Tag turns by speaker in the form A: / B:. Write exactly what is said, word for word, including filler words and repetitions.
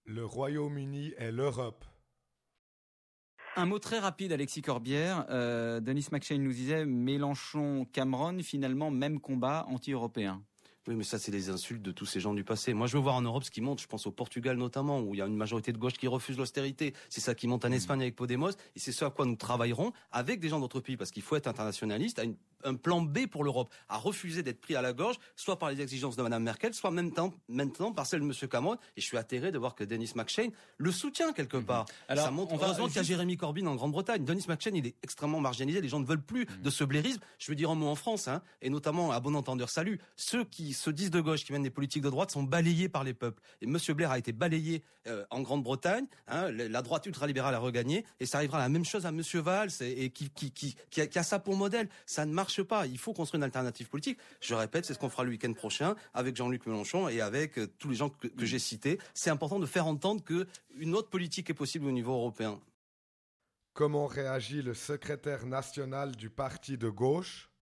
A: Le Royaume-Uni et l'Europe.
B: Un mot très rapide, Alexis Corbière. Euh, Denis McShane nous disait Mélenchon-Cameron, finalement, même combat anti-européen.
C: Oui, mais ça, c'est les insultes de tous ces gens du passé. Moi, je veux voir en Europe ce qui monte. Je pense au Portugal notamment, où il y a une majorité de gauche qui refuse l'austérité. C'est ça qui monte en Espagne avec Podemos. Et c'est ce à quoi nous travaillerons avec des gens d'autres pays, parce qu'il faut être internationaliste, à une, un plan B pour l'Europe, à refuser d'être pris à la gorge, soit par les exigences de Madame Merkel, soit même temps, maintenant par celle de Monsieur Cameron. Et je suis atterré de voir que Denis McShane le soutient quelque part. Mmh. Alors, ça montre, heureusement qu'il y a Jérémy Corbyn en Grande-Bretagne. Denis McShane, il est extrêmement marginalisé. Les gens ne veulent plus mmh. de ce blairisme. Je veux dire un mot en France, hein, et notamment à bon entendeur salut. Ceux qui se disent de gauche, qui mènent des politiques de droite, sont balayés par les peuples. Et Monsieur Blair a été balayé euh, en Grande-Bretagne. Hein, la droite ultralibérale a regagné, et ça arrivera la même chose à Monsieur Valls, et, et qui, qui, qui, qui, a, qui a ça pour modèle. Ça ne marche pas. Il faut construire une alternative politique. Je répète, c'est ce qu'on fera le week-end prochain avec Jean-Luc Mélenchon et avec euh, tous les gens que, que j'ai cités. C'est important de faire entendre que une autre politique est possible au niveau européen.
A: Comment réagit le secrétaire national du parti de gauche ?